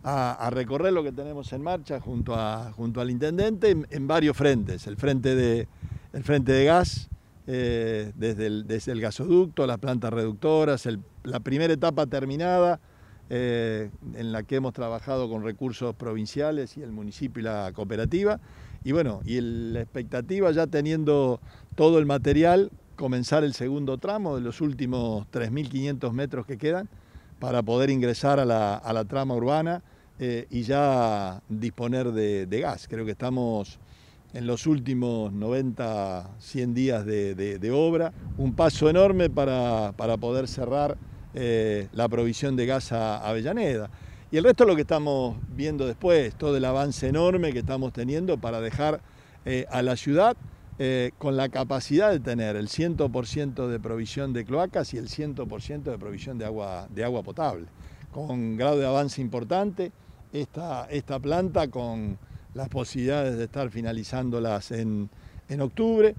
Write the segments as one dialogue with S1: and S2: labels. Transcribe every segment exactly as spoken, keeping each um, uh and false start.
S1: a, a recorrer lo que tenemos en marcha junto, a, junto al intendente en, en varios frentes. El frente de, el frente de gas, eh, desde, el, desde el gasoducto, las plantas reductoras, el, la primera etapa terminada, eh, en la que hemos trabajado con recursos provinciales y el municipio y la cooperativa. Y bueno, y el, la expectativa, ya teniendo todo el material, comenzar el segundo tramo de los últimos tres mil quinientos metros que quedan para poder ingresar a la, a la trama urbana eh, y ya disponer de, de gas. Creo que estamos en los últimos noventa, cien días de, de, de obra, un paso enorme para, para poder cerrar eh, la provisión de gas a Avellaneda. Y el resto es lo que estamos viendo después, todo el avance enorme que estamos teniendo para dejar eh, a la ciudad eh, con la capacidad de tener el cien por ciento de provisión de cloacas y el cien por ciento de provisión de agua, de agua potable. Con grado de avance importante, esta, esta planta con las posibilidades de estar finalizándolas en, en octubre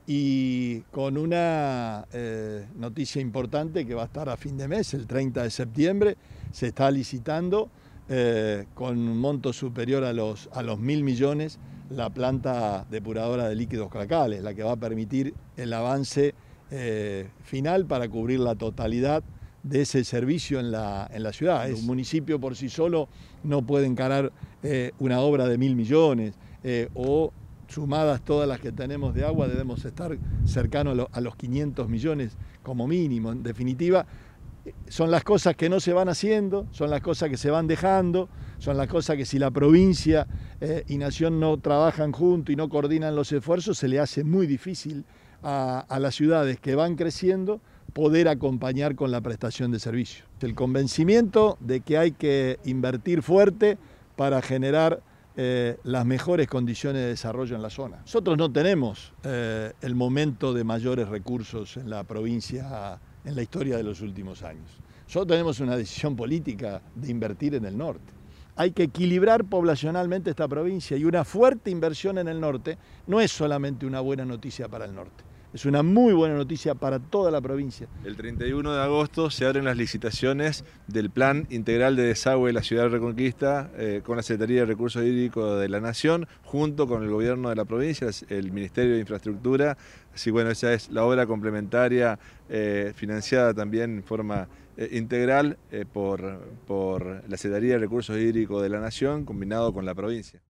S1: y con una eh, noticia importante que va a estar a fin de mes, el treinta de septiembre, se está licitando eh, con un monto superior a los, a los mil millones la planta depuradora de líquidos cloacales, la que va a permitir el avance eh, final para cubrir la totalidad de ese servicio en la, en la ciudad. Un municipio por sí solo no puede encarar eh, una obra de mil millones eh, o sumadas todas las que tenemos de agua debemos estar cercanos a, lo, a los quinientos millones como mínimo. En definitiva, son las cosas que no se van haciendo, son las cosas que se van dejando, son las cosas que si la provincia eh, y nación no trabajan juntos y no coordinan los esfuerzos, se le hace muy difícil a, a las ciudades que van creciendo poder acompañar con la prestación de servicios. El convencimiento de que hay que invertir fuerte para generar eh, las mejores condiciones de desarrollo en la zona. Nosotros no tenemos eh, el momento de mayores recursos en la provincia en la historia de los últimos años. Nosotros tenemos una decisión política de invertir en el norte. Hay que equilibrar poblacionalmente esta provincia y una fuerte inversión en el norte no es solamente una buena noticia para el norte. Es una muy buena noticia para toda la provincia.
S2: El treinta y uno de agosto se abren las licitaciones del Plan Integral de Desagüe de la Ciudad de Reconquista eh, con la Secretaría de Recursos Hídricos de la Nación, junto con el Gobierno de la provincia, el Ministerio de Infraestructura. Así bueno, esa es la obra complementaria eh, financiada también en forma eh, integral eh, por, por la Secretaría de Recursos Hídricos de la Nación, combinado con la provincia.